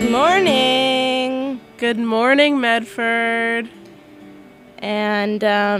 Good morning. Good morning, Medford. And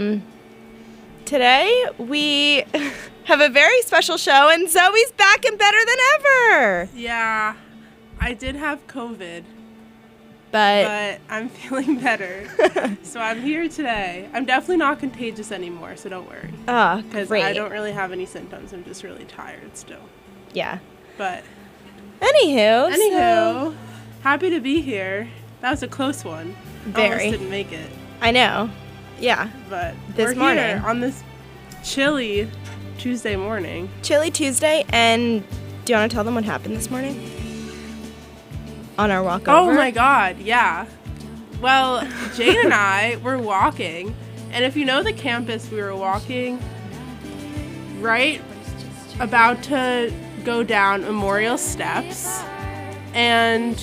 today we have a very special show, and Zoe's back and better than ever. Yeah, I did have COVID, but I'm feeling better. So I'm here today. I'm definitely not contagious anymore, so don't worry. Because I don't really have any symptoms. I'm just really tired still. Yeah. But Anywho, so happy to be here. That was a close one. Very. Almost didn't make it. I know. Yeah. But this we're morning here on this chilly Tuesday morning. Chilly Tuesday, and do you want to tell them what happened this morning? On our walk over? Oh my God, yeah. Well, Jane and I were walking, and if you know the campus, we were walking right about to go down Memorial Steps, and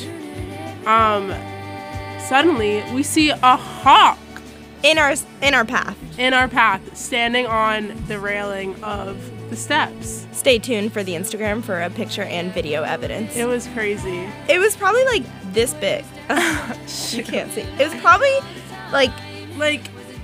suddenly we see a hawk in our path, standing on the railing of the steps. Stay tuned for the Instagram for a picture and video evidence. It was crazy. It was probably like this big. You can't see. It was probably like you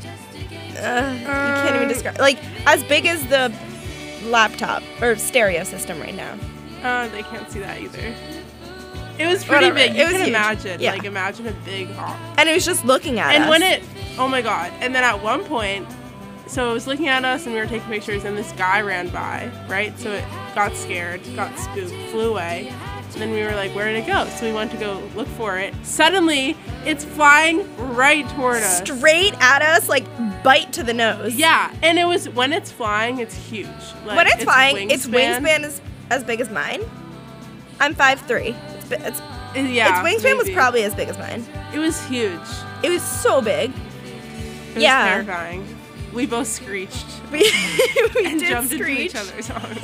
can't even describe, like as big as the laptop or stereo system right now. They can't see that either. It was pretty big. You can imagine. Yeah. Like, imagine a big hawk. And it was just looking at us. And when oh my God. And then at one point, so it was looking at us and we were taking pictures, and this guy ran by, right? So it got scared, got spooked, flew away. And then we were like, where did it go? So we went to go look for it. Suddenly, it's flying right toward us. Straight at us, like bite to the nose. Yeah. And it was, when it's flying, it's huge. Like, when it's flying, its wingspan is as big as mine. I'm 5'3". Its wingspan was probably as big as mine. It was huge. It was so big. It was terrifying. We both screeched. We and did jumped screech. into each other's arms.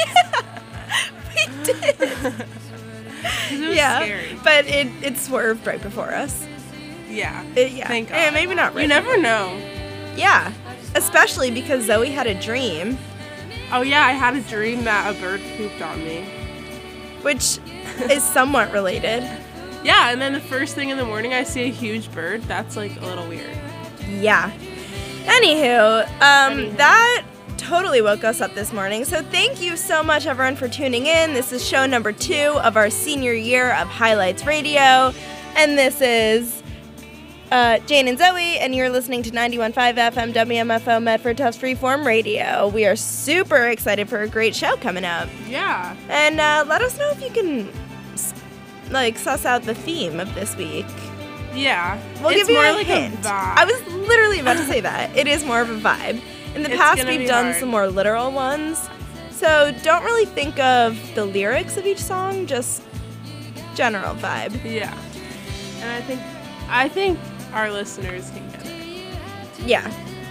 We did. It was scary. But it swerved right before us. Yeah. Thank God. Yeah, maybe not right. You never know. Yeah. Especially because Zoe had a dream. Oh yeah, I had a dream that a bird pooped on me. Which is somewhat related. Yeah, and then the first thing in the morning I see a huge bird. That's like a little weird. Yeah. Anywho, that totally woke us up this morning. So thank you so much, everyone, for tuning in. This is show number 2 of our senior year of Highlights Radio. And this is Jane and Zoe, and you're listening to 91.5 FM WMFO Medford Tufts Freeform Radio. We are super excited for a great show coming up. Yeah. And let us know if you can, suss out the theme of this week. Yeah. We'll give you more a like hint. A vibe. I was literally about to say that. It is more of a vibe. In the past, we've done hard. some more literal ones. So don't really think of the lyrics of each song, just general vibe. Yeah. And I think our listeners can get it. Yeah.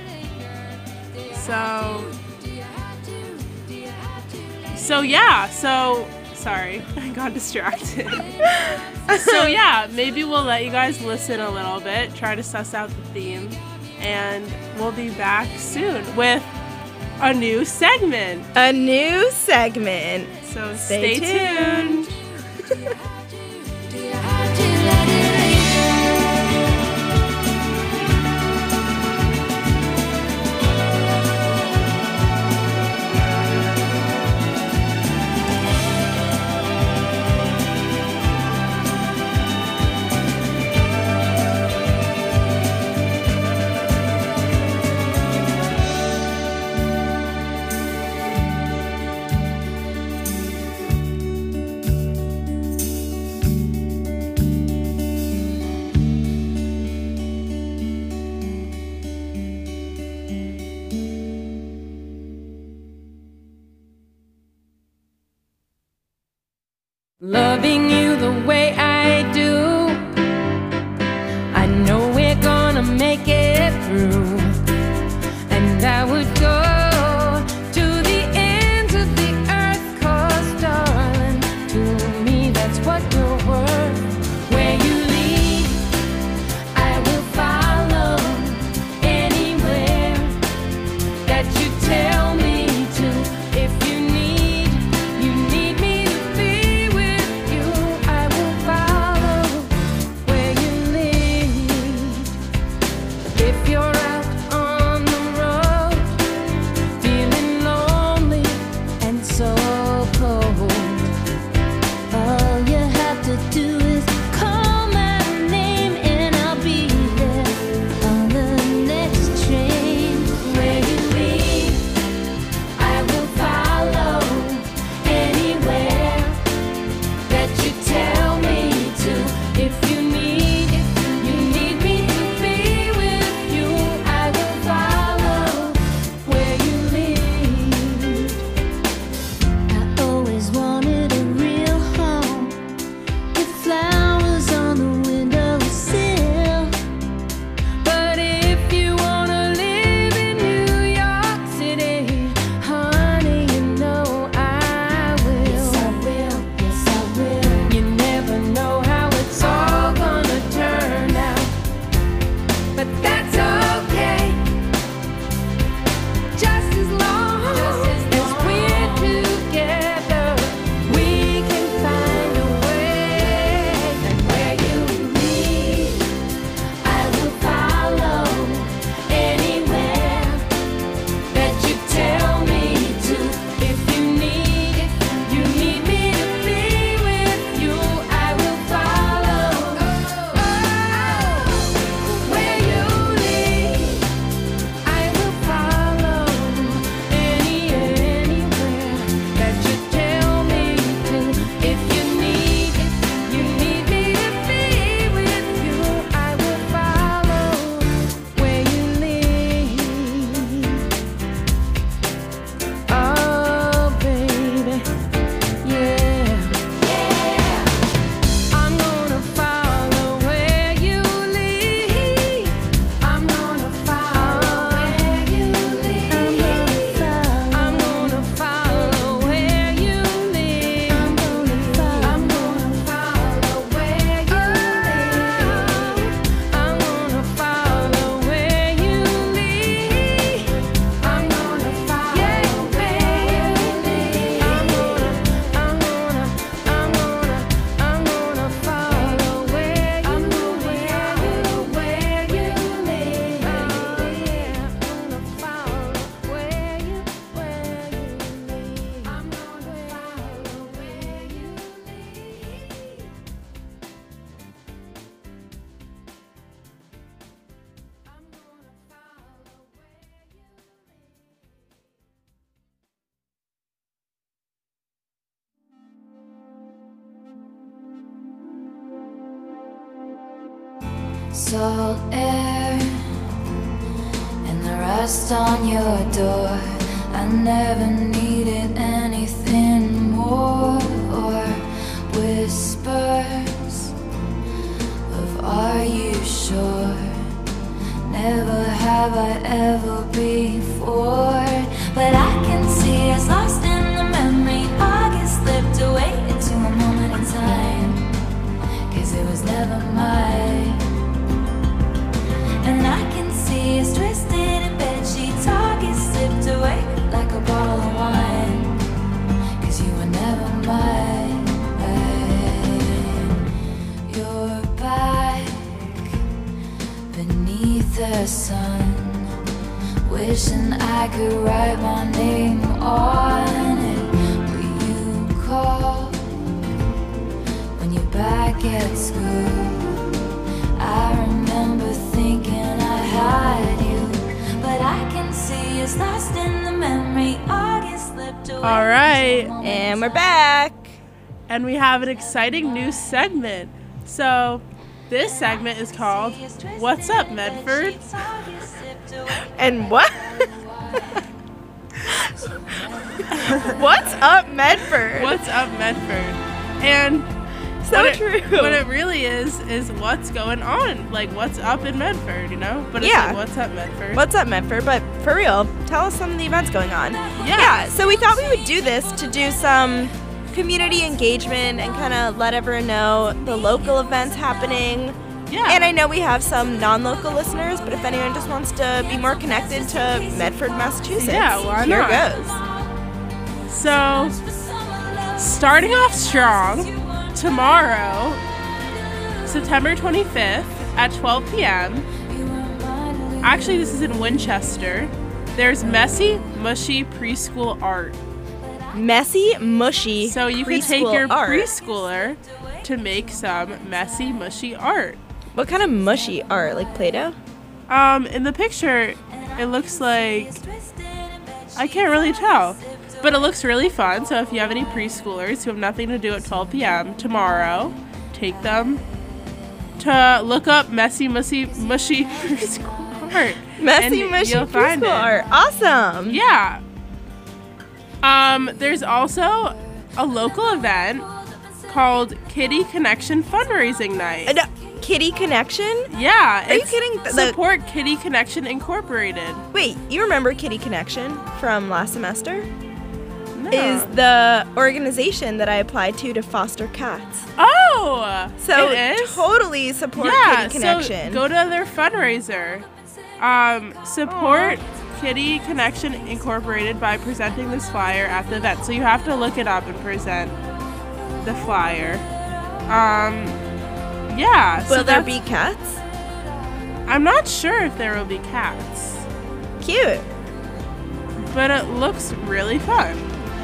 So sorry, I got distracted. So yeah, maybe we'll let you guys listen a little bit, try to suss out the theme, and we'll be back soon with a new segment. So stay tuned. Loving you the way I do, I know we're gonna make it through. And I would go to the ends of the earth, 'cause darling, to me that's what you're worth. Where you lead, I will follow. Anywhere that you tell me to. If you need me to be with you, I will follow. I'm gonna follow where you lead. I'm gonna follow where you lead. I'm gonna follow where you lead. I'm gonna follow where you lead. I'm gonna follow where you lead. I'm gonna follow where you lead. I'm gonna follow where you lead. I'm gonna follow where you lead. I'm gonna follow where you Salt air and the rust on your door. I never needed anything more, or whispers of "Are you sure?" Never have I ever before, but I can see us lost in the memory. August slipped away into a moment in time, 'cause it was never mine. And I can see us twisted in bed sheets. August slipped away like a bottle of wine, 'cause you were never mine. You're back beneath the sun, wishing I could write my name on it. Will you call when you're back at school? I remember thinking I had you, but I can see us lost in the memory. August slipped away. All right. And we're back. And we have an exciting new segment. So this segment is called What's Up, Medford? And what? What's up, Medford? What's up, Medford? And so what true. What it really is what's going on. Like, what's up in Medford, you know? But it's Yeah. like, what's up, Medford? What's up, Medford? But for real, tell us some of the events going on. Yeah. So we thought we would do this to do some community engagement and kind of let everyone know the local events happening. Yeah. And I know we have some non-local listeners, but if anyone just wants to be more connected to Medford, Massachusetts, Yeah, why here not? goes. So, starting off strong, tomorrow, September 25th at 12 p.m. Actually, this is in Winchester. There's Messy Mushy Preschool Art. Messy, mushy. So you can take preschool your art. preschooler to make some messy, mushy art. What kind of mushy art? Like Play-Doh? In the picture, it looks like, I can't really tell, but it looks really fun. So if you have any preschoolers who have nothing to do at 12 p.m. tomorrow, take them to look up messy, mushy preschool art. Messy, and mushy you'll find preschool it. art. Awesome. Yeah. There's also a local event called Kitty Connection Fundraising Night. Kitty Connection? Yeah. Are you it's kidding? Support Kitty Connection Incorporated. Wait, you remember Kitty Connection from last semester? No. Is the organization that I applied to foster cats. Oh! So it is? totally support Yeah, Kitty Connection. so go to their fundraiser. Support Kitty Connection Incorporated by presenting this flyer at the event. So you have to look it up and present the flyer. Yeah. Will so there that's- be cats? I'm not sure if there will be cats, Cute. but it looks really fun.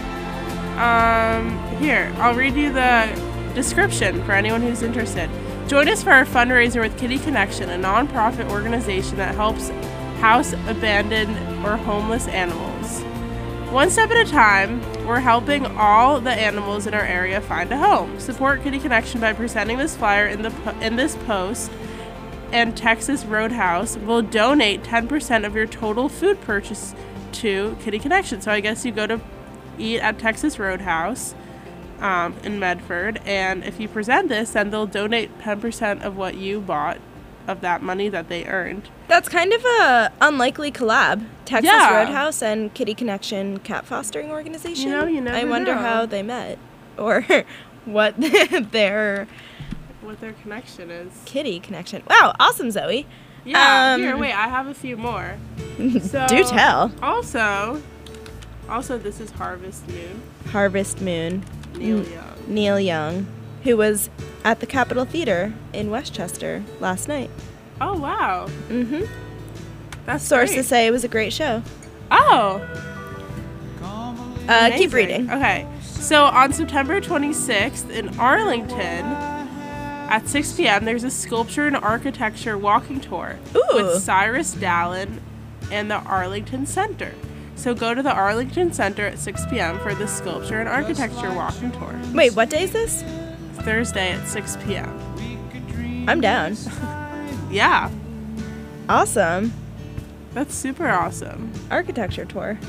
Here, I'll read you the description for anyone who's interested. Join us for our fundraiser with Kitty Connection, a nonprofit organization that helps house abandoned or homeless animals. One step at a time, we're helping all the animals in our area find a home. Support Kitty Connection by presenting this flyer in this post, and Texas Roadhouse will donate 10% of your total food purchase to Kitty Connection. So I guess you go to eat at Texas Roadhouse, in Medford, and if you present this, then they'll donate 10% of what you bought of that money that they earned. That's kind of a unlikely collab. Texas Yeah. Roadhouse and Kitty Connection cat fostering organization. You never I wonder know. how they met or what their What their connection is. kitty connection. Wow, awesome, Zoe. Yeah, Um, here, wait, I have a few more. So, Do tell. Also, this is Harvest Moon. Harvest Moon. Neil Young. Neil Young, who was at the Capitol Theater in Westchester last night. Oh, wow. Mm-hmm. That's Sources great. say it was a great show. Oh, Keep amazing. reading. Okay. So on September 26th in Arlington at 6 p.m., there's a sculpture and architecture walking tour Ooh. with Cyrus Dallin and the Arlington Center. So go to the Arlington Center at 6 p.m. for the sculpture and architecture walking tour. Wait, what day is this? Thursday at 6 p.m. I'm down. Yeah, Awesome. that's super awesome. Architecture tour.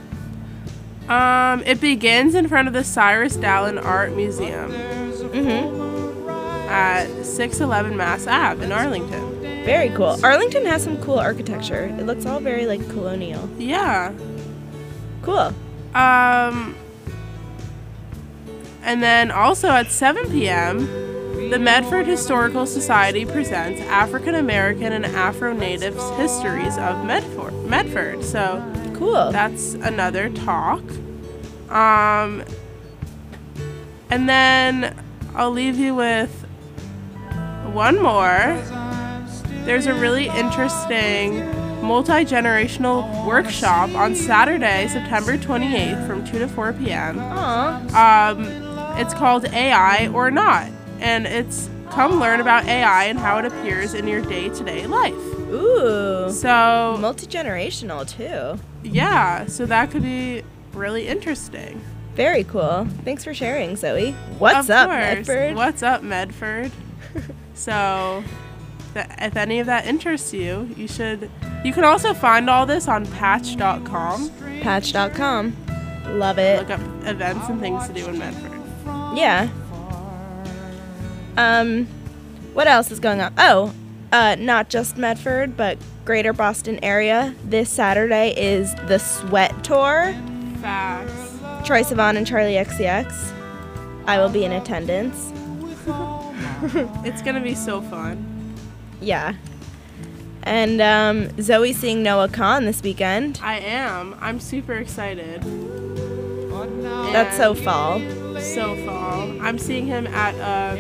It begins in front of the Cyrus Dallin Art Museum Mm-hmm. at 611 Mass Ave in Arlington. Very cool. Arlington has some cool architecture. It looks all very like colonial. Yeah. Cool. And then also at 7 p.m., the Medford Historical Society presents African American and Afro Natives histories of Medford. So Cool. that's another talk. And then I'll leave you with one more. There's a really interesting multi-generational workshop on Saturday, September 28th from 2 to 4 p.m. Aw. It's called AI or Not, and it's come learn about AI and how it appears in your day-to-day life. Ooh. So, Multi-generational too. yeah, so that could be really interesting. Very cool. Thanks for sharing, Zoe. What's Of up, course. Medford? What's up, Medford? So, if any of that interests you, you can also find all this on patch.com. Patch.com. Love it. Look up events and things to do in Medford. Yeah. What else is going on? Oh, not just Medford, but Greater Boston area. This Saturday is the Sweat Tour. Facts. Troye Sivan and Charlie XCX. I will be in attendance. It's gonna be so fun. Yeah. And Zoe's seeing Noah Khan this weekend. I am. I'm super excited. That's so And fall. so fall. I'm seeing him at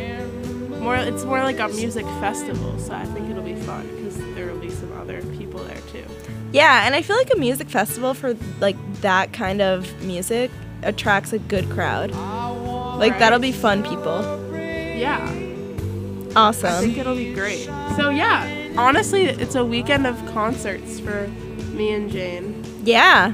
it's more like a music festival, so I think it'll be fun because there will be some other people there too. Yeah, and I feel like a music festival for like that kind of music attracts a good crowd. Like Right. that'll be fun people. Yeah, I Awesome. think it'll be great. So yeah, honestly, it's a weekend of concerts for me and Jane. Yeah.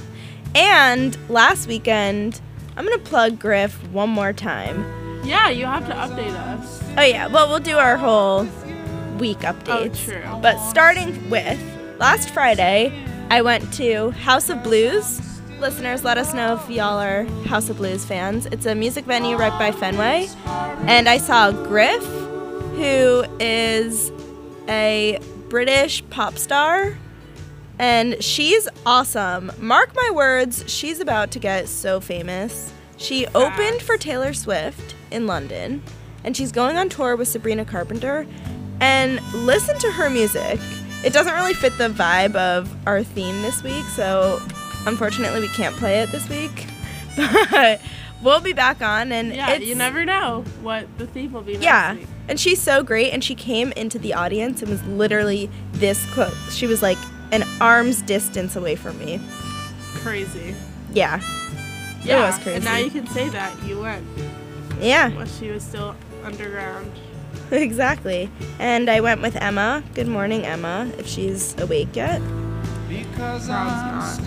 And last weekend, I'm going to plug Griff one more time. Yeah, you have to update us. Oh yeah, well we'll do our whole week updates. Oh, true. But starting with last Friday, I went to House of Blues. Listeners, let us know if y'all are House of Blues fans. It's a music venue right by Fenway. And I saw Griff, who is a British pop star. And she's awesome. Mark my words, she's about to get so famous. She opened for Taylor Swift in London, and she's going on tour with Sabrina Carpenter. And listen to her music. It doesn't really fit the vibe of our theme this week, so unfortunately we can't play it this week. But we'll be back on, and Yeah, it's, you never know what the theme will be next yeah, week. and she's so great, and she came into the audience and was literally this close. She was like an arm's distance away from me. Crazy. Yeah. Yeah, It was crazy. and now you can say that you went Yeah, while she was still underground. exactly. And I went with Emma. Good morning, Emma, if she's awake yet. Probably not.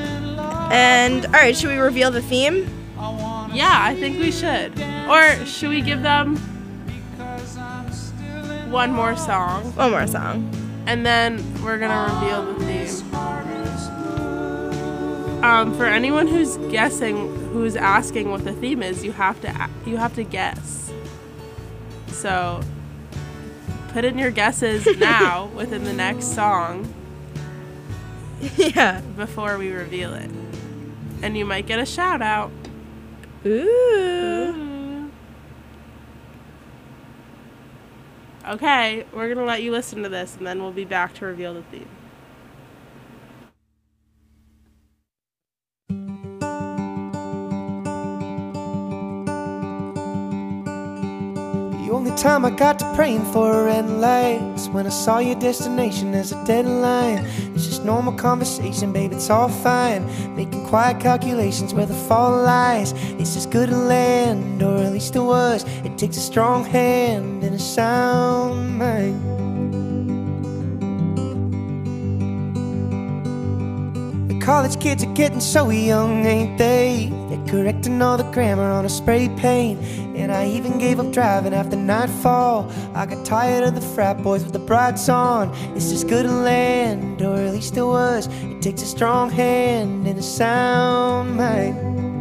And all right, should we reveal the theme? Yeah, I think we should. Or should we give them one more song One more song. and then we're gonna reveal the theme? For anyone who's asking what the theme is, you have to guess. So put in your guesses now within the next song. Yeah. Before we reveal it, and you might get a shout out. Ooh. Okay, we're gonna let you listen to this, and then we'll be back to reveal the theme. The only time I got to praying for a red light was when I saw your destination as a deadline. It's just normal conversation, babe, it's all fine. Making quiet calculations where the fall lies. It's just good to land, or at least it was. It takes a strong hand and a sound mind. The college kids are getting so young, ain't they? They're correcting all the grammar on a spray paint. And I even gave up driving after nightfall. I got tired of the frat boys with the brights on. It's just good to land, or at least it was. It takes a strong hand and a sound mind.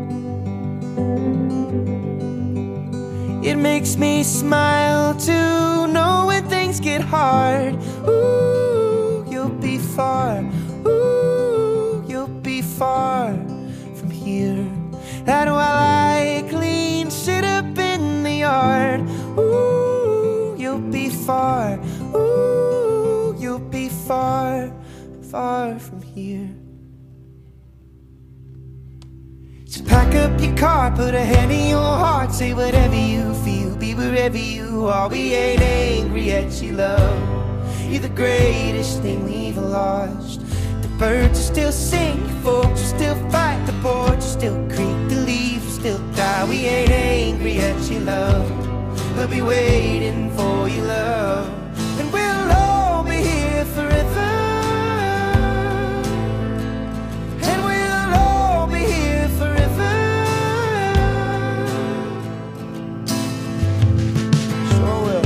It makes me smile to know when things get hard. Ooh, you'll be far. Ooh, you'll be far from here. And while I clean shit up in the yard, ooh, you'll be far. Ooh, you'll be far, far from here. So pack up your car, put a hand in your heart, say whatever you feel, be wherever you are. We ain't angry at you, love. You're the greatest thing we've lost. The birds will still sing, folks will still fight, the porch will still creak, the leaves will still die. We ain't angry at you, love. We'll be waiting for you, love. And we'll all be here forever. And we'll all be here forever. Sure will.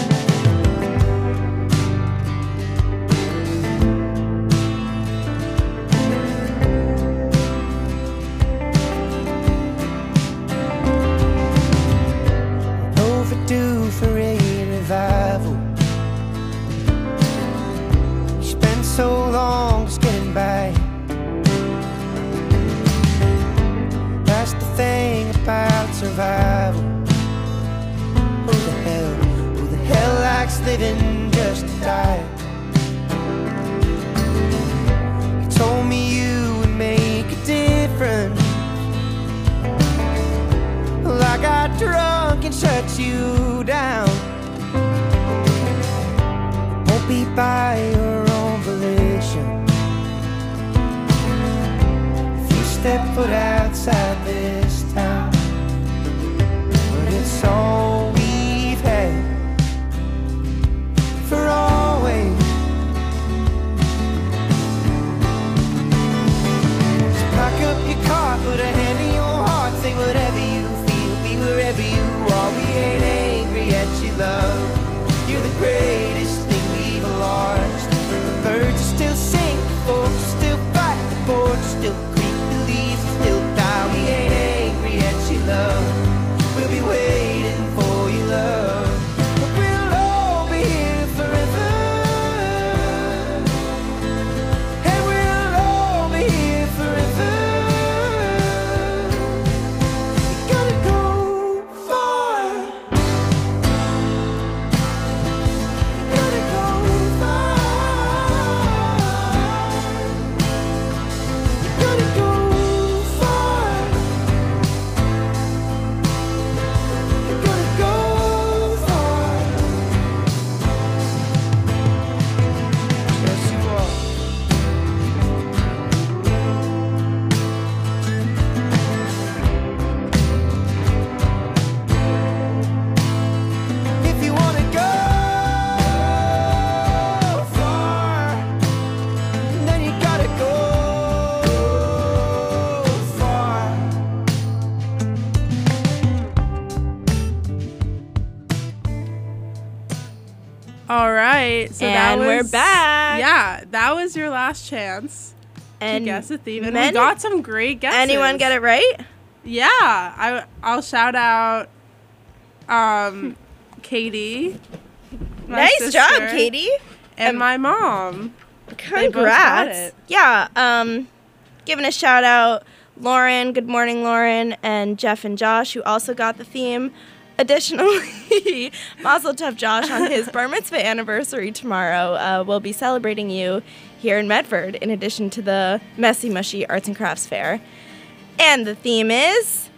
Overdue for a revival. You spent so long just getting by. That's the thing about survival. Who the hell likes living just to die? You told me you would make a difference. Well, I got drunk and shut you down. It won't be by your own volition. If you step foot outside this town, but it's all we've had for always. So pack up your car, put a hand in your heart, say whatever you feel, be wherever you are. We ain't angry at you, love. You're the greatest thing we've lost. The birds still sing, the folks still fight, the porch still creak, the leaves still die. We ain't angry at you, love. We'll be waiting for you, love. But we'll all be here forever. And we'll all be here forever. You gotta go far. You gotta go far. You gotta go far. You gotta go far. Yes, you are. If you wanna go far, then you gotta go far. All right, so And that was, we're back. Yeah, that was your last chance And guess the theme. And many- we got some great guesses. Anyone get it right? Yeah. I'll shout out Katie. my Nice sister, job, Katie. And my mom. both got Congrats. it. Yeah. Giving a shout out, Lauren. Good morning, Lauren, and Jeff and Josh, who also got the theme. Additionally, Mazel Tov Josh on his bar mitzvah anniversary tomorrow. We'll be celebrating you here in Medford, in addition to the Messy Mushy Arts and Crafts Fair. And the theme is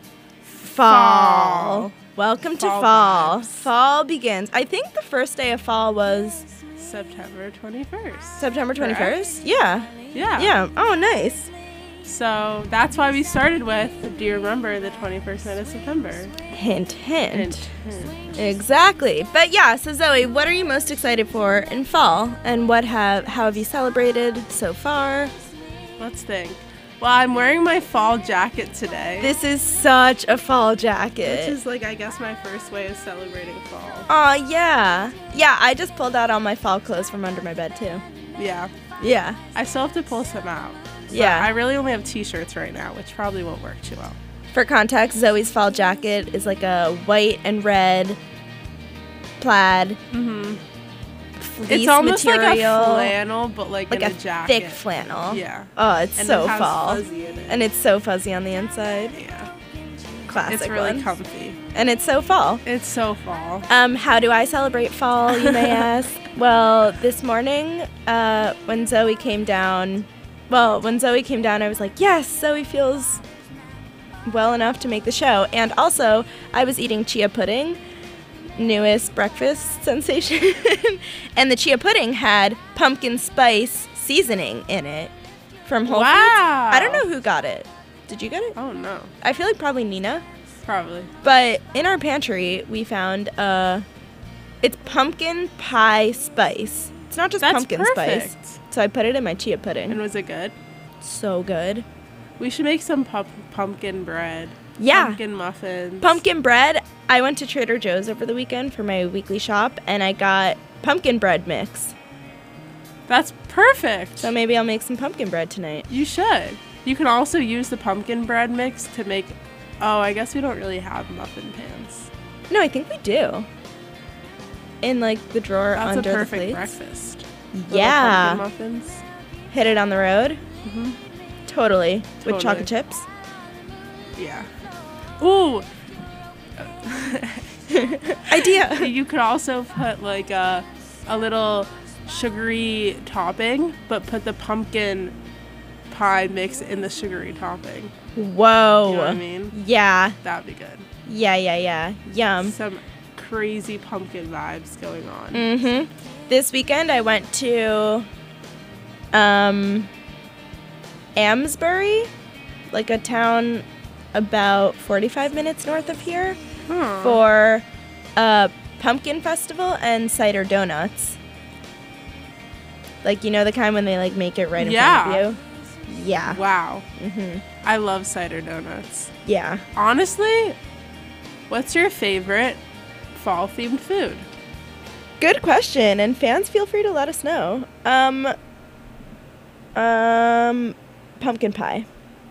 fall. Welcome to Fall fall. vibes. Fall begins. I think the first day of fall was September 21st. September 21st. Correct? Yeah. Yeah. Yeah. Oh, nice. So that's why we started with, do you remember the 21st night of September? Hint, hint. Hint. Exactly. But yeah, so Zoe, what are you most excited for in fall? And how have you celebrated so far? Let's think. Well, I'm wearing my fall jacket today. This is such a fall jacket. Which is like, I guess, my first way of celebrating fall. Aw, yeah. Yeah, I just pulled out all my fall clothes from under my bed, too. Yeah. Yeah. I still have to pull some out. Yeah. But I really only have t-shirts right now, which probably won't work too well. For context, Zoe's fall jacket is like a white and red plaid fleece It's almost material. like a flannel, but like in a a jacket. thick flannel. Yeah. Oh, it's And so it has fall. fuzzy in it. And it's so fuzzy on the inside. Yeah. Classic It's really one. comfy. And it's so fall. It's so fall. How do I celebrate fall, you may ask? Well, this morning, when Zoe came down, I was like, yes, Zoe feels well enough to make the show. And also, I was eating chia pudding, newest breakfast sensation. And the chia pudding had pumpkin spice seasoning in it from Whole Foods. Wow. I don't know who got it. Did you get it? Oh no. I feel like probably Nina. Probably. But in our pantry, we found it's pumpkin pie spice. It's not just That's pumpkin spice. perfect. So I put it in my chia pudding. And was it good? So good. We should make some pumpkin bread. Yeah. Pumpkin muffins. Pumpkin bread. I went to Trader Joe's over the weekend for my weekly shop, and I got pumpkin bread mix. That's perfect. So maybe I'll make some pumpkin bread tonight. You should. You can also use the pumpkin bread mix to make. Oh, I guess we don't really have muffin pans. No, I think we do. In like the drawer That's under a the perfect plates. breakfast. Little Yeah. pumpkin muffins. Hit it on the road. Mhm. Totally. With Totally. chocolate chips. Yeah. Ooh. Idea. You could also put like a little sugary topping, but put the pumpkin pie mix in the sugary topping. Whoa. You know what I mean? Yeah. That'd be good. Yeah. Yum. Some crazy pumpkin vibes going on. Mm-hmm. This weekend I went to Amesbury, like a town about 45 minutes north of here, Huh. for a pumpkin festival and cider donuts. Like, you know, the kind when they like make it right in front of you? Yeah. Wow. Mm-hmm. I love cider donuts. Yeah. Honestly, what's your favorite fall themed food? Good question, and fans feel free to let us know. Pumpkin pie.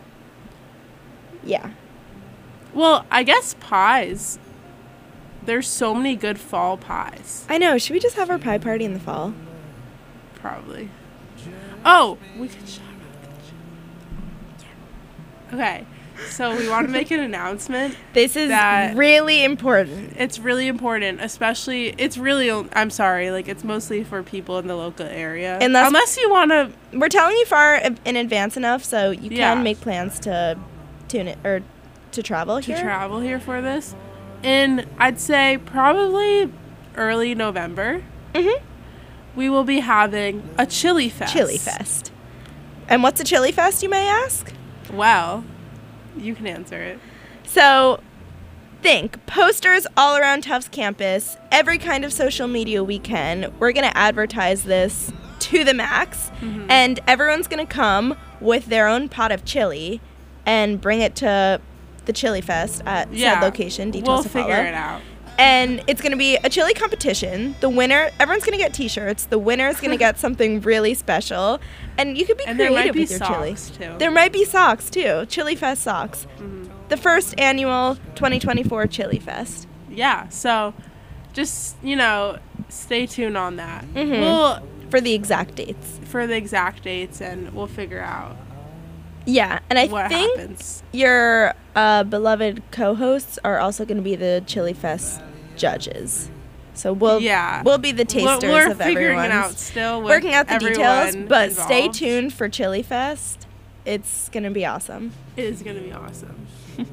Yeah. Well, I guess pies. There's so many good fall pies. I know. Should we just have our pie party in the fall? Probably. Oh, we could shout out. Yeah. Okay, so we want to make an announcement. This is That- really important. It's really important, especially, it's really, I'm sorry, like, it's mostly for people in the local area. Unless you want to, We're telling you far in advance enough so you Yeah. can make plans to tune it or to travel here. travel here for this. In, I'd say, probably early November, Mm-hmm. we will be having a Chili Fest. Chili Fest. And what's a Chili Fest, you may ask? Well, you can answer it. So, think posters all around Tufts campus, every kind of social media we can. We're going to advertise this to the max, and everyone's going to come with their own pot of chili and bring it to the Chili Fest at said location. Details we'll to follow. figure it out. And it's going to be a chili competition. The winner, everyone's going to get t-shirts. The winner is going to get something really special. And you could be And there might creative be with your chili. socks, too. There might be socks, too. Chili Fest socks. The first annual 2024 Chili Fest. Yeah, so just, stay tuned on that. Mhm. We'll, For the exact dates. for the exact dates, and we'll figure out Yeah, and I what think happens. your beloved co-hosts are also going to be the Chili Fest judges. So we'll be the tasters we're of figuring it out everyone's. still. With Working out the details, everyone but stay involved. tuned for Chili Fest. It's going to be awesome. It is going to be awesome.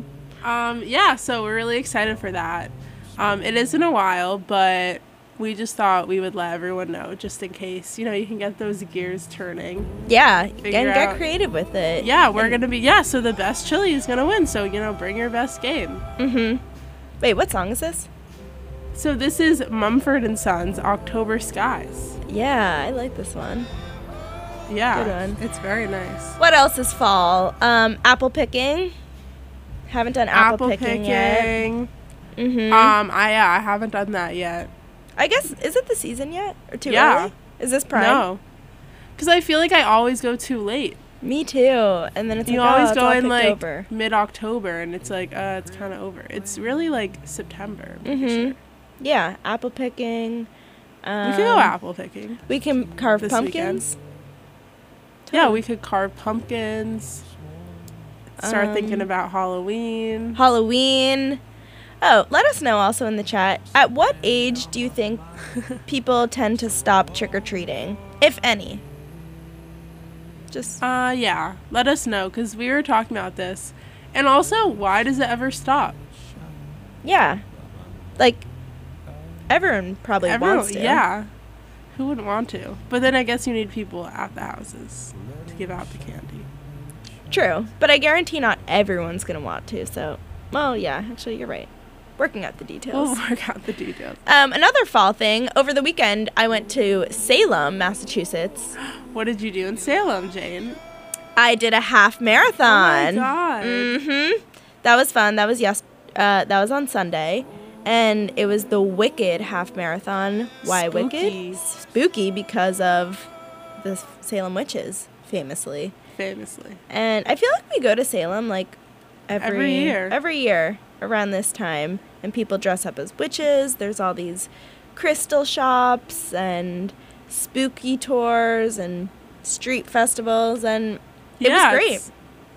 So we're really excited for that. It is in a while, but we just thought we would let everyone know just in case, you can get those gears turning. Yeah, and Figure get out- creative with it. Yeah, we're going to be, so the best chili is going to win. So, bring your best game. Wait, what song is this? So this is Mumford & Sons, October Skies. Yeah, I like this one. Yeah, Good one. it's very nice. What else is fall? Apple picking. Haven't done apple picking yet. Mm-hmm. I haven't done that yet. I guess, is it the season yet? Or too Yeah. early? Is this prime? No, because I feel like I always go too late. Me too. And then it's You like, always it's go all in picked like over. mid-October, and it's like, it's kind of over. It's really like September. I'm pretty Mm-hmm. sure. Yeah, apple picking. We could go apple picking. We can carve this pumpkins. Yeah, we could carve pumpkins. Start thinking about Halloween. Halloween. Oh, let us know also in the chat. At what age do you think people tend to stop trick-or-treating, if any? Just Yeah. Let us know, because we were talking about this. And also, why does it ever stop? yeah, like everyone probably wants to. Yeah. Who wouldn't want to? But then I guess you need people at the houses to give out the candy. True, but I guarantee not everyone's gonna want to. So, well, yeah, actually, you're right. Working out the details. We'll work out the details. Another fall thing. Over the weekend, I went to Salem, Massachusetts. What did you do in Salem, Jane? I did a half marathon. Oh my God. Mm-hmm. That was fun. That was that was on Sunday, and it was the Wicked half marathon. Why Spooky. Wicked? Spooky because of the Salem witches, famously. And I feel like we go to Salem like every year around this time, and people dress up as witches. There's all these crystal shops and spooky tours and street festivals, and it was great.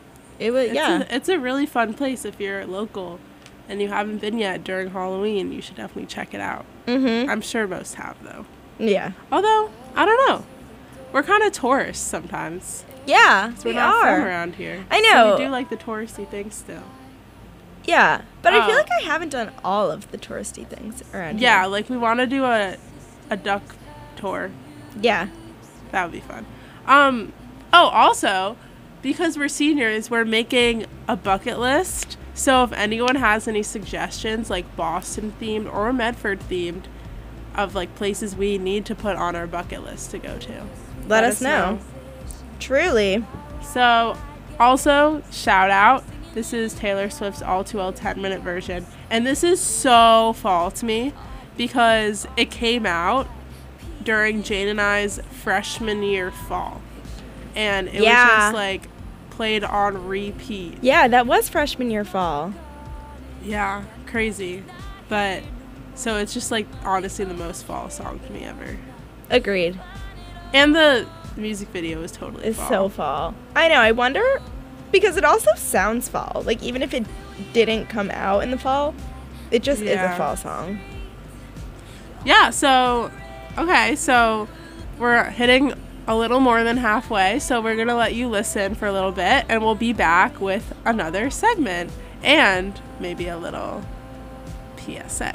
It's a really fun place if you're local and you haven't been yet during Halloween. You should definitely check it out. Mm-hmm. I'm sure most have, though. Yeah. Although, I don't know. We're kind of tourists sometimes. Yeah, So we're we not from are. around here. I know. So we do like the touristy things still. Yeah, but I feel Oh. like I haven't done all of the touristy things around Yeah, here. like we want to do a duck tour. Yeah. That would be fun. Also, because we're seniors, we're making a bucket list. So if anyone has any suggestions, like Boston themed or Medford themed, of like places we need to put on our bucket list to go to, Let us know. Truly. So, also, shout out. This is Taylor Swift's All Too Well 10-minute version. And this is so fall to me because it came out during Jane and I's freshman year fall. And it was just like played on repeat. Yeah, that was freshman year fall. Yeah, crazy. But, so it's just like honestly the most fall song to me ever. Agreed. And the music video is totally It's fall. so fall. I know, I wonder, because it also sounds fall. Like, even if it didn't come out in the fall, it just is a Yeah. fall song. Yeah, so, okay, so we're hitting a little more than halfway, so we're going to let you listen for a little bit, and we'll be back with another segment and maybe a little PSA.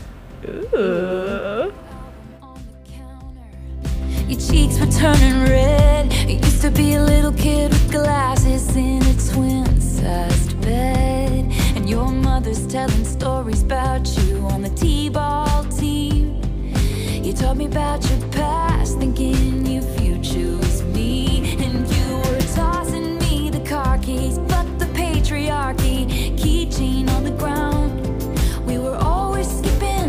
Ooh. Your cheeks were turning red. You used to be a little kid with glasses in a twin-sized bed. And your mother's telling stories about you on the t-ball team. You told me about your past, thinking you chose me. And you were tossing me the car keys, but the patriarchy, keychain on the ground. We were always skipping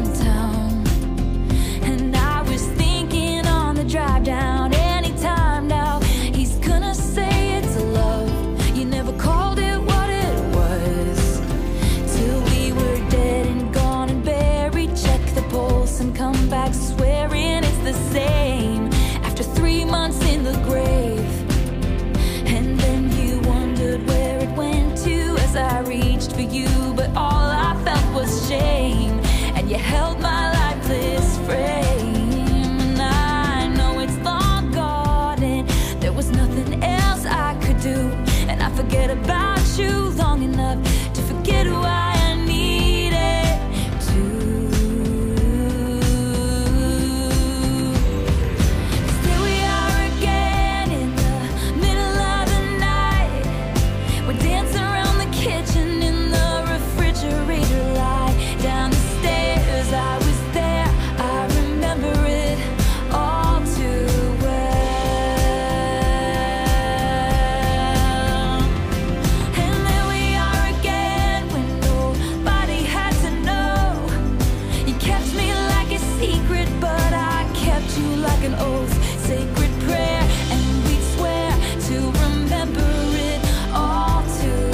You held my lifeless frame, and I know it's long gone, and there was nothing else I could do. And I forget about you long enough to forget who I needed to. 'Cause here we are again in the middle of the night. We're dancing around the kitchen in the refrigerator light. Down the stairs, I was there, I remember it all too well. And there we are again when nobody had to know. You kept me like a secret, but I kept you like an oath. Sacred prayer, and we'd swear to remember it all too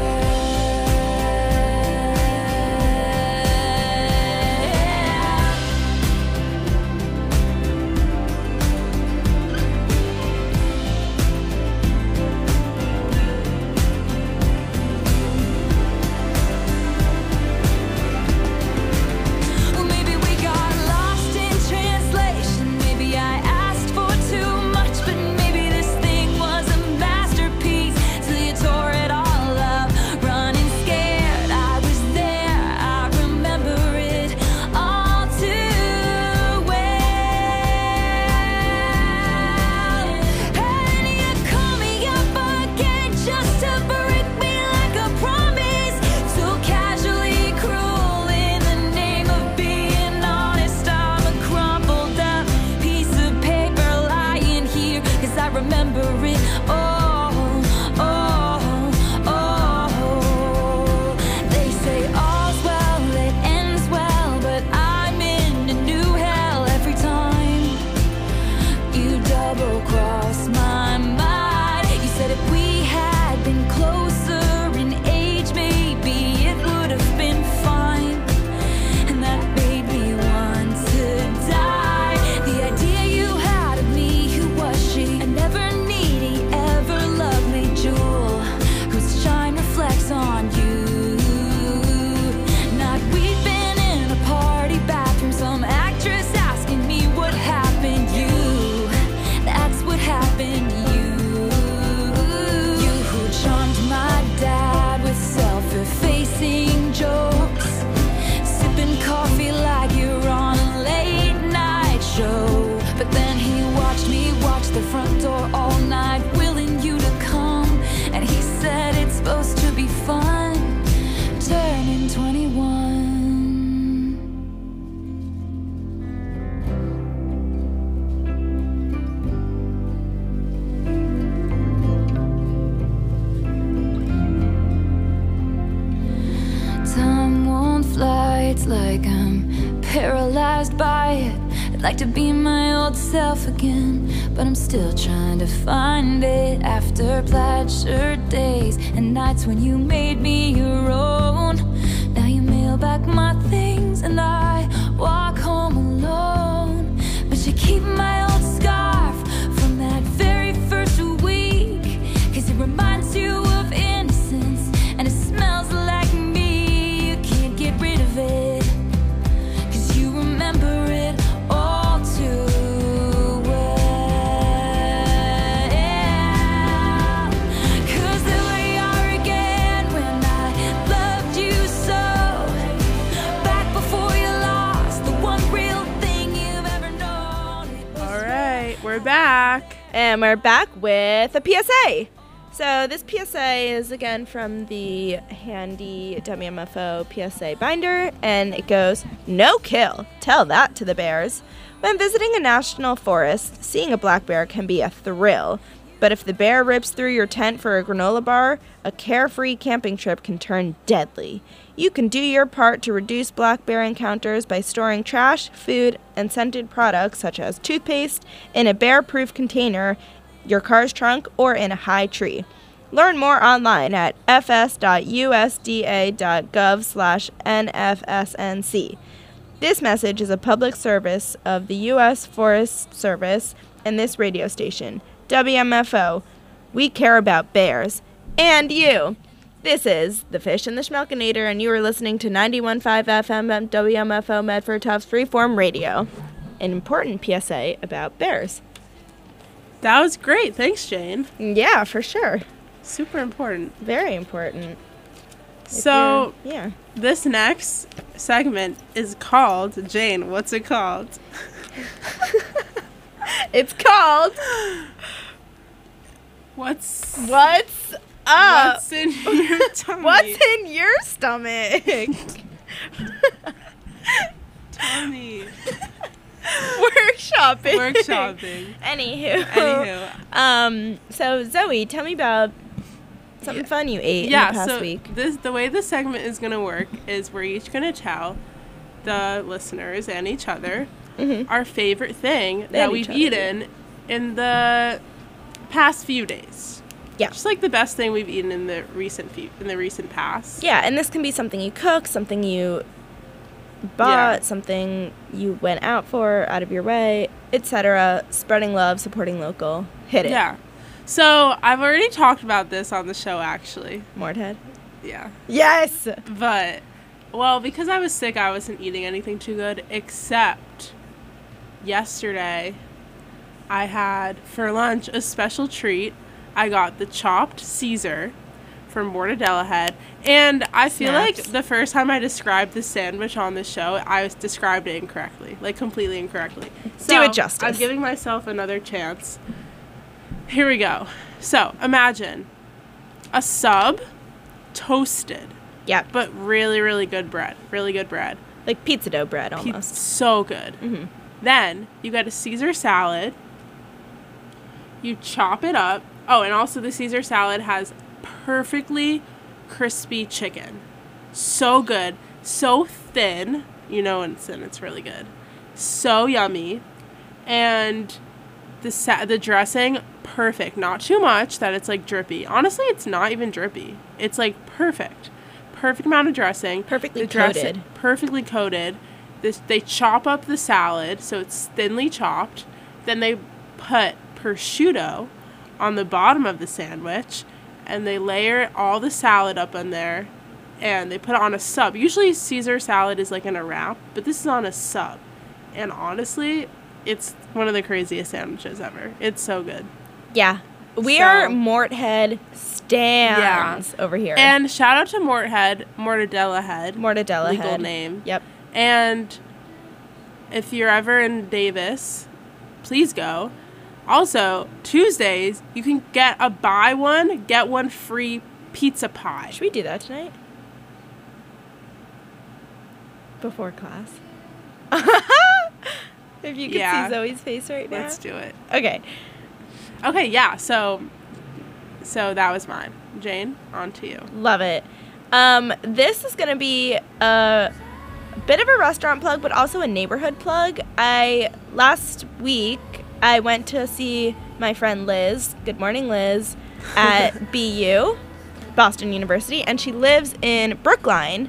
well. Maybe we got lost in translation. Maybe I asked for too much, but maybe this thing was a masterpiece till you tore it all up. Running scared, I was there, I remember it all too well. And you call me up again just to break me like a promise. So casually cruel in the name of being honest. I'm a crumpled up piece of paper lying here, 'cause I remember it all, oh, oh. They say all's well that ends well, but I'm in a new hell every time you double cross my mind. You said if we had been closer in age, maybe it would have been fine, and that made me want to die. The idea you had of me, who was she? A never needy, ever lovely jewel whose shine reflects on you. Not we've been in a party bathroom, some actress asking me what happened. You, that's what happened. You who charmed my dad with self-effacing jokes, sipping coffee like you're on a late night show. But then he watched me watch the front door all night, willing you to come, and he said it's supposed to be fun, turning 21. Time won't fly, it's like I'm paralyzed by it. I'd like to be my old self again, but I'm still trying to find it. After plaid shirt days and nights when you made me your own, now you mail back my things and I walk home alone. But you keep my old scarf from that very first week, 'cause it reminds you of innocence and it smells like me. You can't get rid of it, 'cause you remember it all too well. 'Cause there we are again when I loved you so, back before you lost the one real thing you've ever known. All right, we're back. And we're back with a PSA. So this PSA is again from the handy WMFO PSA binder, and it goes, "No kill. Tell that to the bears. When visiting a national forest, seeing a black bear can be a thrill. But if the bear rips through your tent for a granola bar, a carefree camping trip can turn deadly. You can do your part to reduce black bear encounters by storing trash, food, and scented products such as toothpaste in a bear-proof container, your car's trunk, or in a high tree. Learn more online at fs.usda.gov/NFSNC. This message is a public service of the U.S. Forest Service and this radio station, WMFO. We care about bears. And you. This is The Fish and the Schmelkinator, and you are listening to 91.5 FM WMFO Medford Tufts Freeform Radio. An important PSA about bears. That was great. Thanks, Jane. Yeah, for sure. Super important. Very important. So, Yeah. this next segment is called, Jane, what's it called? It's called What's Up? What's in your tummy? What's in your stomach? tummy? Workshopping. Workshopping. Anywho. So Zoe, tell me about something fun you ate in the past week. The way this segment is gonna work is we're each gonna tell the listeners and each other our favorite thing that we've eaten in the past few days. Yeah. Just like the best thing we've eaten in the recent past. Yeah, and this can be something you cook, something you bought, something you went out for, out of your way, etc. Spreading love, supporting local. Hit it. Yeah. So I've already talked about this on the show, actually. Mordhead. Yeah. Yes. But, well, because I was sick, I wasn't eating anything too good, except yesterday I had for lunch a special treat. I got the chopped Caesar from Mortadella Head, and I feel like the first time I described the sandwich on the show, I described it incorrectly, like completely incorrectly. So do it justice. I'm giving myself another chance. Here we go. So imagine a sub, toasted, Yep. but really, really good bread. Really good bread. Like pizza dough bread almost. So good. Mm-hmm. Then you got a Caesar salad. You chop it up. Oh, and also the Caesar salad has perfectly crispy chicken. So good. So thin. You know when it's thin, it's really good. So yummy. And the dressing, perfect. Not too much that it's like drippy. Honestly, it's not even drippy. It's like perfect. Perfect amount of dressing. Perfectly Dressing, coated. perfectly coated. They chop up the salad so it's thinly chopped. Then they put prosciutto on the bottom of the sandwich, and they layer all the salad up in there, and they put it on a sub. Usually Caesar salad is like in a wrap, but this is on a sub. And honestly, it's one of the craziest sandwiches ever. It's so good. Yeah. We are Morthead stans over here. And shout out to Mortadella Head. Mortadella legal Head. name. Yep. And if you're ever in Davis, please go. Also, Tuesdays, you can get a buy one, get one free pizza pie. Should we do that tonight? Before class. If you could see Zoe's face right now. Let's do it. Okay. Okay, yeah, so that was mine. Jane, on to you. Love it. This is going to be a bit of a restaurant plug, but also a neighborhood plug. Last week, I went to see my friend Liz, good morning Liz, at BU, Boston University, and she lives in Brookline,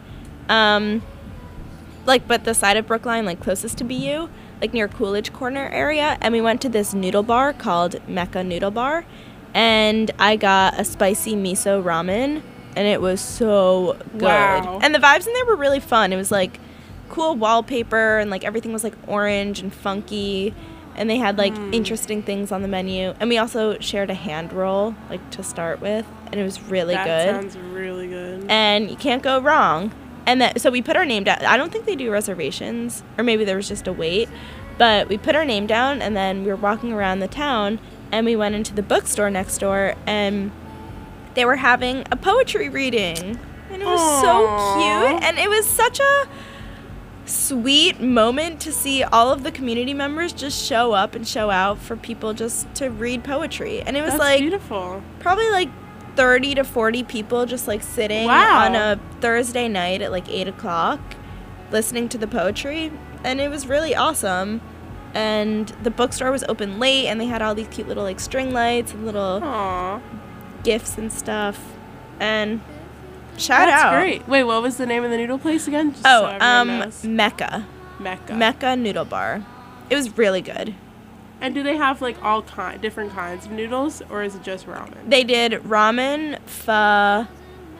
but the side of Brookline, like closest to BU, like near Coolidge Corner area, and we went to this noodle bar called Mecca Noodle Bar, and I got a spicy miso ramen, and it was so good. Wow. And the vibes in there were really fun. It was like cool wallpaper, and like everything was like orange and funky. And they had, like, interesting things on the menu. And we also shared a hand roll, like, to start with. And it was really good. That sounds really good. And you can't go wrong. And so we put our name down. I don't think they do reservations. Or maybe there was just a wait. But we put our name down, and then we were walking around the town. And we went into the bookstore next door. And they were having a poetry reading. And it was so cute. And it was such a sweet moment to see all of the community members just show up and show out for people just to read poetry. And it was That's beautiful. Probably like 30 to 40 people just like sitting on a Thursday night at like 8 o'clock listening to the poetry. And it was really awesome. And the bookstore was open late, and they had all these cute little like string lights and little gifts and stuff. And shout out. That's great. Wait, what was the name of the noodle place again? Just so everyone knows. Mecca. Mecca Noodle Bar. It was really good. And do they have like all different kinds of noodles, or is it just ramen? They did ramen, pho,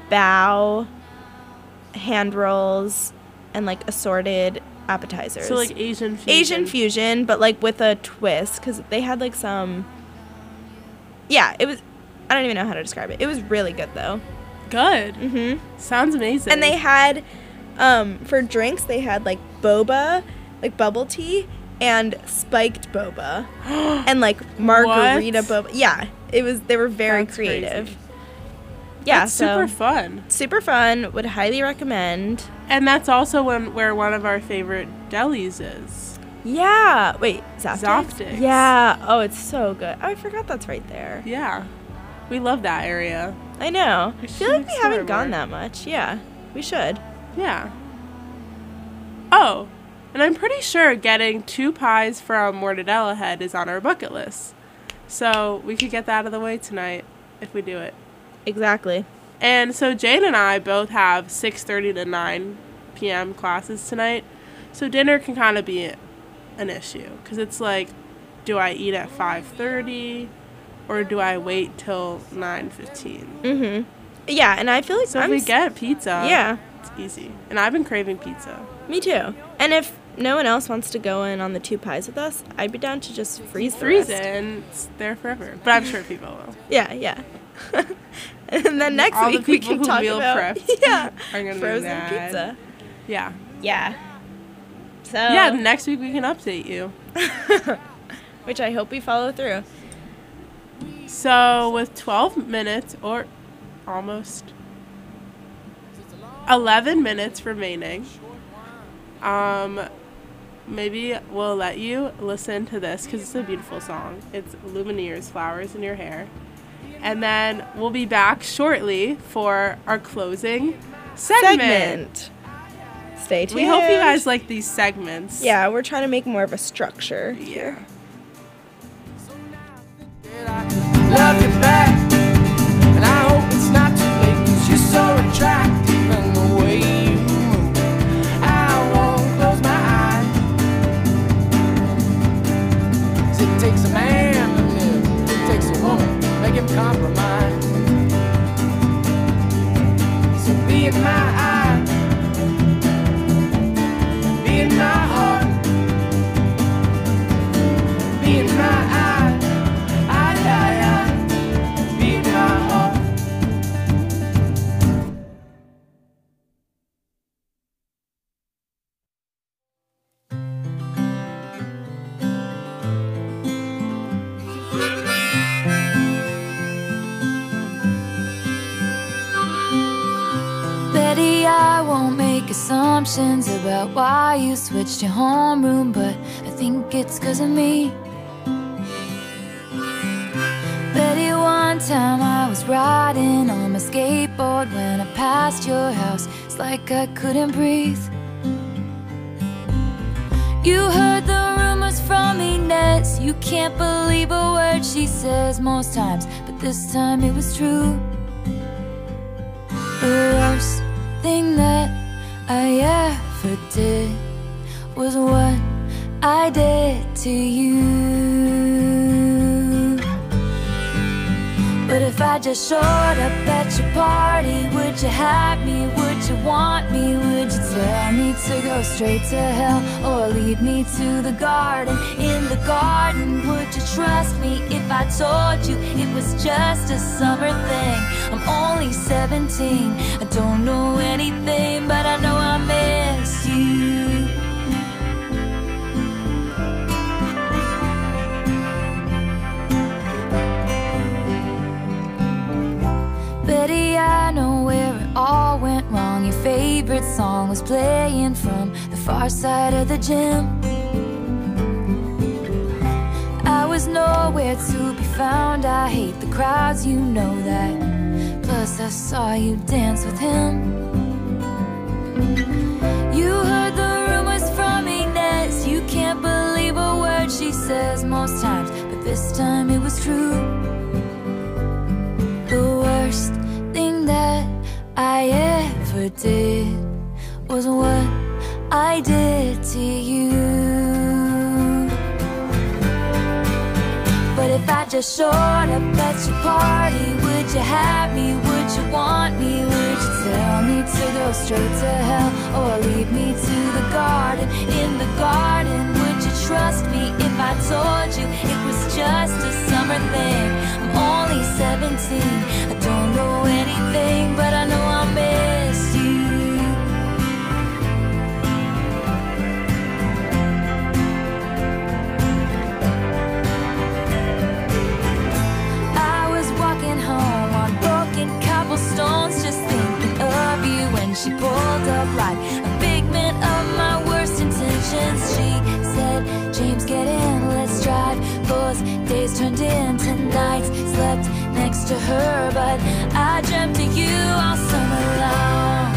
bao, hand rolls, and like assorted appetizers. So like Asian fusion. Asian fusion, but like with a twist, because they had like some. Yeah, it was. I don't even know how to describe it. It was really good though. Good. Mhm. Sounds amazing. And they had, for drinks, they had like boba, like bubble tea, and spiked boba, and like margarita boba. Yeah, it was. They were very That's creative. crazy. Yeah, That's so super fun. super fun. Would highly recommend. And that's also where one of our favorite delis is. Yeah. Wait, Zaftig? Zaftig. Yeah. Oh, it's so good. Oh, I forgot that's right there. Yeah. We love that area. I know. I We feel should like we haven't explore gone more. that much. Yeah, we should. Yeah. Oh, and I'm pretty sure getting 2 pies from Mortadella Head is on our bucket list. So we could get that out of the way tonight if we do it. Exactly. And so Jane and I both have 6:30 to 9 p.m. classes tonight. So dinner can kind of be an issue. Because it's like, do I eat at 5:30 or do I wait till 9:15? Mm-hmm. Yeah, and I feel like So if we get pizza, Yeah, it's easy. And I've been craving pizza. me too. And if no one else wants to go in on the 2 pies with us, I'd be down to just freeze the Freeze rest. it and it's there forever. But I'm sure people will. Yeah, yeah. And then next All the week we people can who talk meal about prepped yeah, are gonna be frozen mad. pizza. Yeah. Yeah. So Yeah, next week we can update you. which I hope we follow through. So with 12 minutes or almost 11 minutes remaining, maybe we'll let you listen to this because it's a beautiful song. It's Lumineers, Flowers in Your Hair. And then we'll be back shortly for our closing segment. Stay tuned. We hope you guys like these segments. Yeah, we're trying to make more of a structure Yeah. here. Love you back, and I hope it's not too late, 'cause you're so attractive and the way you move, I won't close my eyes. 'Cause it takes a man to live, it takes a woman, make him compromise. So be in my eyes, be in my heart, be in my eyes. Be in my heart. Betty, I won't make assumptions about why you switched your homeroom, but I think it's 'cause of me. Betty, one time I was riding on my skateboard when I passed your house. It's like I couldn't breathe. You heard the rumors from Inez. You can't believe a word she says most times, but this time it was true. The worst thing that I ever did was what I did to you. But if I just showed up at your party, would you have me? Would you want me? Would you tell me to go straight to hell or lead me to the garden? In the garden, would you trust me if I told you it was just a summer thing? I'm only 17, I don't know anything, but I know I miss you. Betty, I know where it all went wrong. Your favorite song was playing from the far side of the gym. I was nowhere to be found. I hate the crowds, you know that. Plus I saw you dance with him. You heard the rumors from Inez. You can't believe a word she says most times, but this time it was true. The worst thing that I ever did was what I did to you. But if I just showed up at your party, would you have me? Would you want me, would you tell me to go straight to hell or lead me to the garden? In the garden, would you trust me if I told you it was just a summer thing? I'm only 17, I don't know anything, but I know I'll miss you. I was walking home on broken cobblestones, just thinking of you when she pulled up like a figment of my worst intentions. She said, James, get in, let's drive. Those days turned into nights, slept next to her, but I dreamt of you all summer long.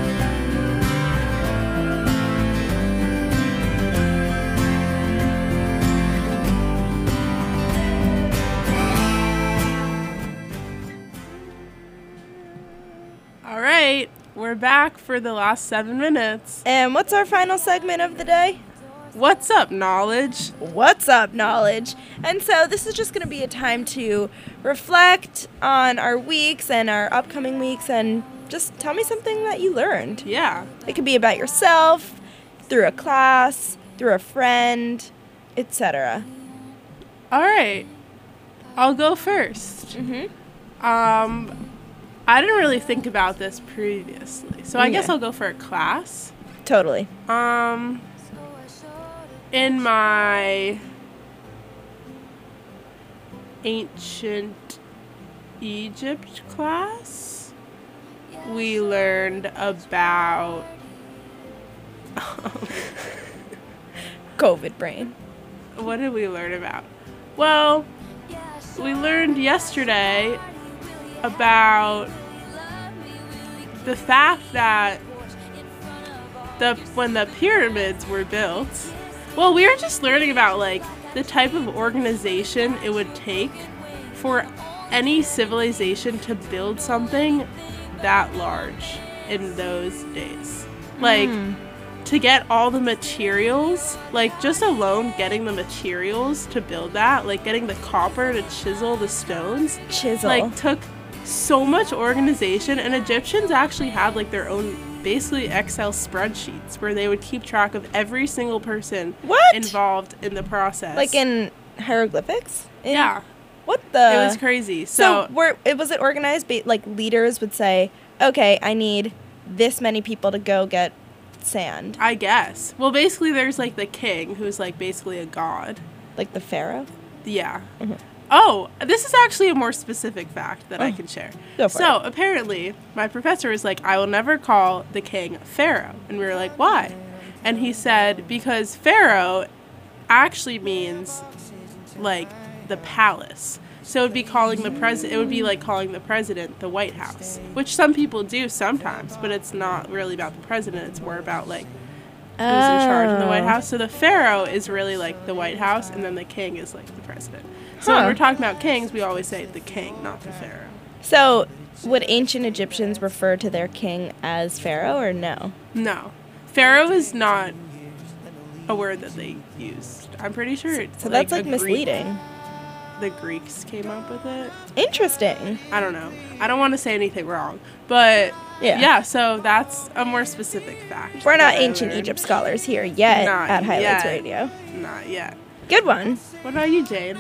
All right, we're back for the last 7 minutes. And what's our final segment of the day? What's up, knowledge? What's up, knowledge? And so this is just going to be a time to reflect on our weeks and our upcoming weeks and just tell me something that you learned. Yeah. It could be about yourself, through a class, through a friend, etc. All right, I'll go first. I didn't really think about this previously, so I guess Yeah. I'll go for a class. Totally. In my ancient Egypt class, we learned about COVID brain. what did we learn about? Well, we learned yesterday about the fact that when the pyramids were built, well, we were just learning about like the type of organization it would take for any civilization to build something that large in those days. Like to get all the materials, like just alone getting the materials to build that, like getting the copper to chisel the stones, Chisel. like took so much organization. And Egyptians actually had like their own basically Excel spreadsheets where they would keep track of every single person What? involved in the process. Like in hieroglyphics? Yeah, What the? it was crazy. So was it organized? Like leaders would say, okay, I need this many people to go get sand. I guess. Well, basically there's like the king who's like basically a god. Like the pharaoh? Yeah. Oh, this is actually a more specific fact that I can share. Go for So it. apparently, my professor was like, I will never call the king Pharaoh. And we were like, why? And he said, because Pharaoh actually means like the palace. So it would be calling the president. It would be like calling the president the White House, which some people do sometimes, but it's not really about the president. It's more about like who's in charge of the White House. So the Pharaoh is really like the White House, and then the king is like the president. So when Huh. we're talking about kings, we always say the king, not the Pharaoh. So would ancient Egyptians refer to their king as pharaoh or no? No, Pharaoh is not a word that they used. I'm pretty sure it's So that's like a Greek- misleading. The Greeks came up with it. Interesting. I don't know. I don't want to say anything wrong, but Yeah. so that's a more specific fact. We're not that I ancient learned. Egypt scholars here yet Not at Highlights yet. Radio. Not yet. Good one. What about you, Jade?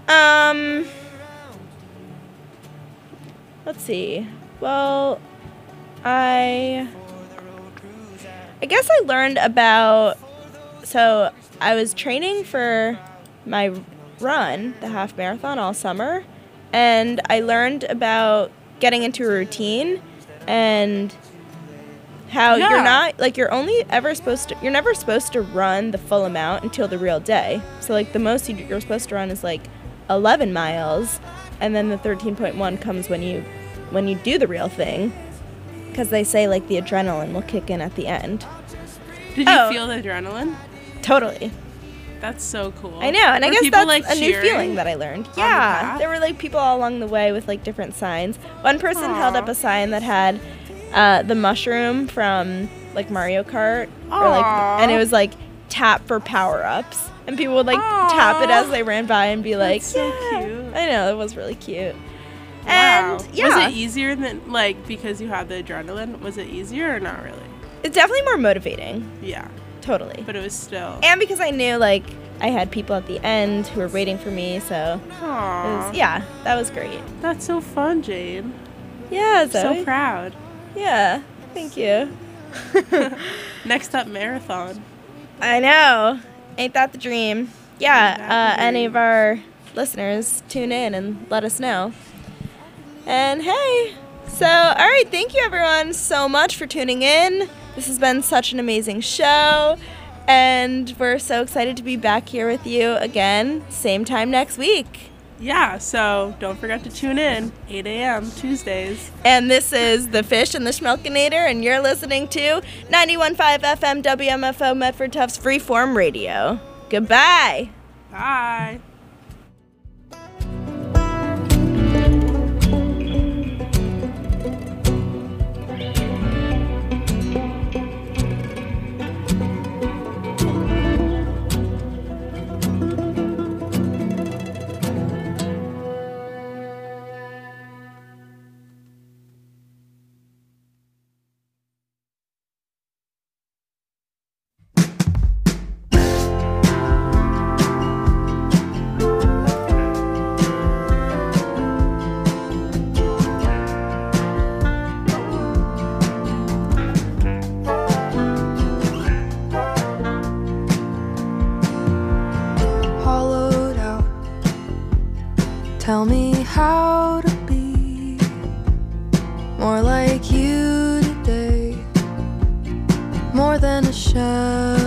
Let's see. Well, I guess I learned about, so I was training for my run, the half marathon, all summer, and I learned about getting into a routine and how Yeah. you're not, like, you're never supposed to run the full amount until the real day. So, like, the most you're supposed to run is, like, 11 miles, and then the 13.1 comes when you do the real thing, because they say, like, the adrenaline will kick in at the end. Did you Oh. feel the adrenaline? Totally. That's so cool. I know, and I Were guess people, that's like, a new cheering feeling that I learned. the Yeah, path? there were, like, people all along the way with, like, different signs. One person held Aw. up a sign that had the mushroom from, like, Mario Kart, or, like, Aw. and it was, like, tap for power-ups. And people would, like, tap it Aw. as they ran by and be like, That's so yeah. cute. I know, it was really cute. Wow. And yeah, Was it easier than, like, because you had the adrenaline? Was it easier or not really? it's definitely more motivating. Yeah. Totally. But it was still. And because I knew, like, I had people at the end who were waiting for me, so it Aww. was, yeah, that was great. That's so fun, Jane. Yeah, Zoe. So proud. Yeah, thank you. Next up, marathon. I know. Ain't that the dream? Ain't Yeah, that the any dream. of our listeners tune in and let us know. And hey, so, all right, thank you everyone so much for tuning in. This has been such an amazing show, and we're so excited to be back here with you again, same time next week. Yeah, so don't forget to tune in, 8 a.m. Tuesdays. And this is The Fish and the Schmelkinator, and you're listening to 91.5 FM WMFO Medford Tufts Freeform Radio. Goodbye. Bye. Hollowed out. Tell me how to be more like you today, more than a shadow.